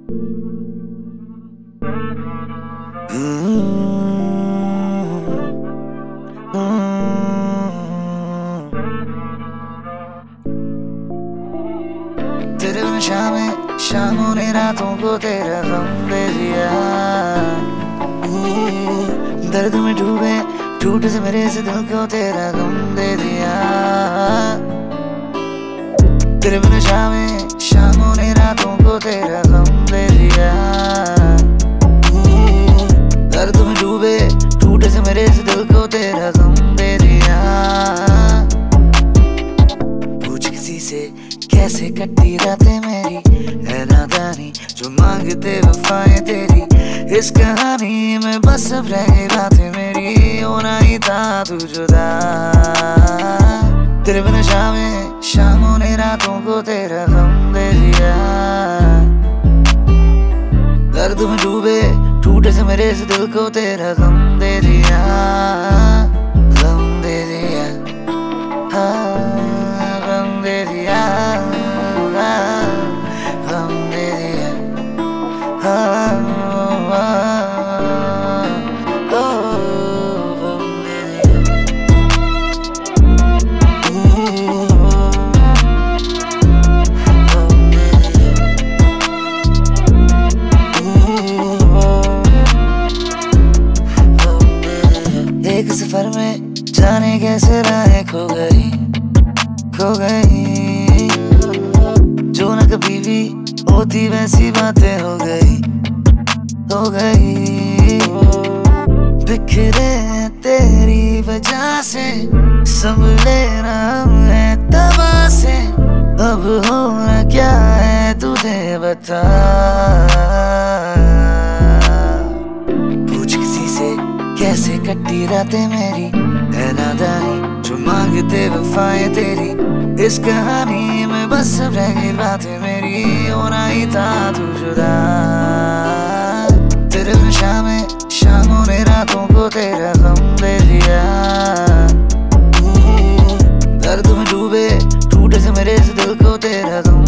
तेरे बिन शामों ने रातों को तेरा गम दे दिया। दर्द में डूबे टूट से मेरे से दिल को तेरा गम दे दिया। तेरे बिन शामों ने रातों को तेरा गम दे दिया। दर्द में डूबे टूट से मेरे से दिल को तेरा गम दे दिया। पूछ किसी से कैसे कटती रातें मेरी, है नादानी जो मांगते वफाएं तेरी। इस कहानी में बस अब रह गई बातें मेरी, होना ही था तू जुदा। तेरे बिन शामों ने रातों को तेरा गम दे दिया। दर्द में डूबे टूटे से मेरे से दिल को तेरा गम दे दिया। गम दे दिया, हाँ गम दे दिया, गम दे दिया, हाँ गम दे दिया। एक सफर में जाने कैसे राहें खो गई, खो गई। जो न कभी भी होती वैसी बातें हो गई, हो गई। बिखरे तेरी वजह से संभले ना है तबाह से। अब होना क्या है तुझे बता। पूछ किसी से कैसे कटती रातें मेरी, है नादानी जो मांगते वफाएं तेरी। इस कहानी में बस अब रह गई बातें मेरी, होना ही था तू जुदा। तेरे बिन शामों ने रातों को तेरा गम दे दिया। दर्द में डूबे टूटे से मेरे से दिल को तेरा गम